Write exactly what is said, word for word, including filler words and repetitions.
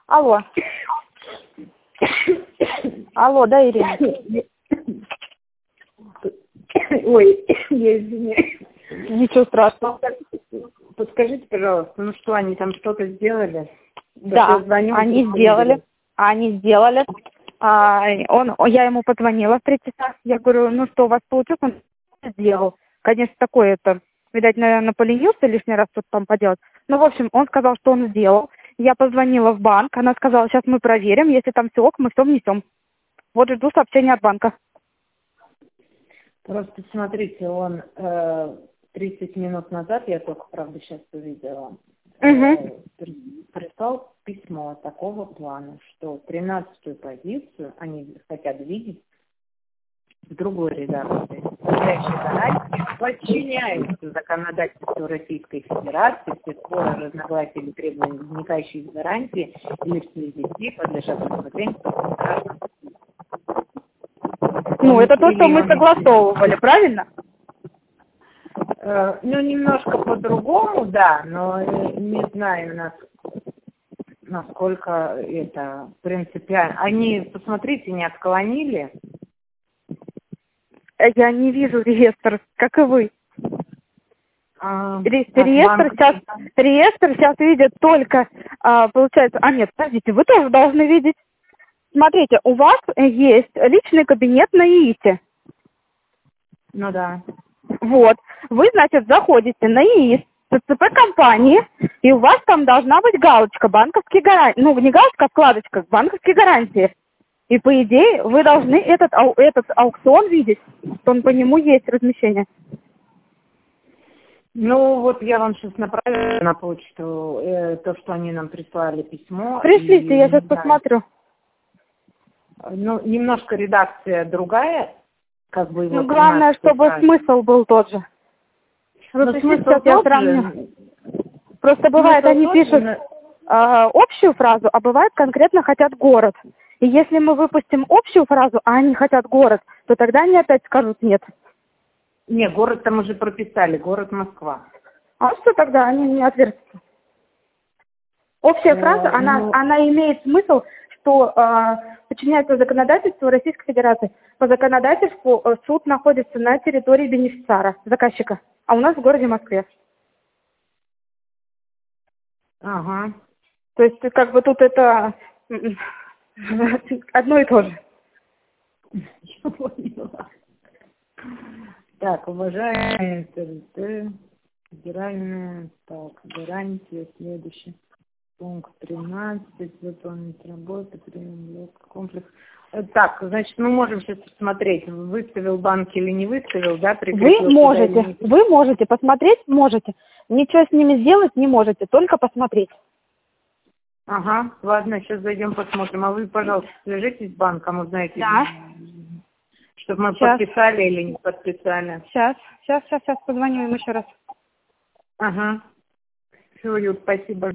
Алло. Алло, да, Ирина? Ой, я извиняюсь. Ничего страшного. Подскажите, пожалуйста, ну что, они там что-то сделали? Да, они сделали. Они сделали. А, он, я ему позвонила в три часа. Я говорю, ну что, у вас получилось? Он сделал. Конечно, такое это, видать, наверное, поленился лишний раз что-то там поделать. Ну, в общем, он сказал, что он сделал. Я позвонила в банк. Она сказала, сейчас мы проверим. Если там все ок, мы все внесем. Вот жду сообщения от банка. Просто смотрите, он э, тридцать минут назад, я только, правда, сейчас увидела, Угу. э, прислал письмо такого плана, что тринадцатую позицию они хотят видеть в другой редакции. Составляющие гарантии подчиняются законодательству Российской Федерации, все споры, разногласия или требования, возникающие из гарантии или в связи с ней, подлежат рассмотрению. Ну, это то, что мы согласовывали, правильно? Э, ну, немножко по-другому, да, но не знаю, нас, насколько это принципиально. Они, посмотрите, не отклонили. Я не вижу реестр, как и вы. А, Ре- реестр, сейчас, реестр сейчас видит только, а, получается, а нет, подождите, вы тоже должны видеть. Смотрите, у вас есть личный кабинет на ИИСе. Ну да. Вот. Вы, значит, заходите на ИИС, ЦЦП компании, и у вас там должна быть галочка банковские гарантии. Ну, не галочка, а вкладочка банковские гарантии. И, по идее, вы должны этот, ау- этот аукцион видеть, что он по нему есть размещение. Ну, вот я вам сейчас направила на почту э, то, что они нам прислали письмо. Пришлите, и, я сейчас не знаю, посмотрю. Ну, немножко редакция другая, как бы его Ну, главное, чтобы тринадцать смысл был тот же. Ну, Вот смысл сейчас я тот сравню. же. Просто бывает, Смысл они тот же, пишут но- э, общую фразу, а бывает конкретно хотят город. И если мы выпустим общую фразу, а они хотят город, то тогда они опять скажут нет. Не, город там уже прописали, город Москва. А что тогда? Они не отвертятся. Общая Э, фраза, она, ну, она имеет смысл, что э, подчиняется законодательству Российской Федерации. По законодательству э, суд находится на территории бенефициара, заказчика, а у нас в городе Москве. ага. То есть как бы тут это м, одно и то же. Я поняла. Так, уважаемые ТРТ, федеральная, так, гарантия, следующий. Пункт тринадцать, выполнить работу, премиум комплекс. Э, Так, значит, мы можем сейчас посмотреть, выставил банк или не выставил, да, Вы прикрепил туда или можете, не. вы можете посмотреть, можете. Ничего с ними сделать не можете, только посмотреть. Ага, ладно, сейчас зайдем посмотрим. А вы, пожалуйста, свяжитесь с банком, узнаете, Да. чтобы мы Сейчас. подписали или не подписали. Сейчас, сейчас, сейчас, сейчас позвоню им еще раз. Ага. Все, Юр, спасибо.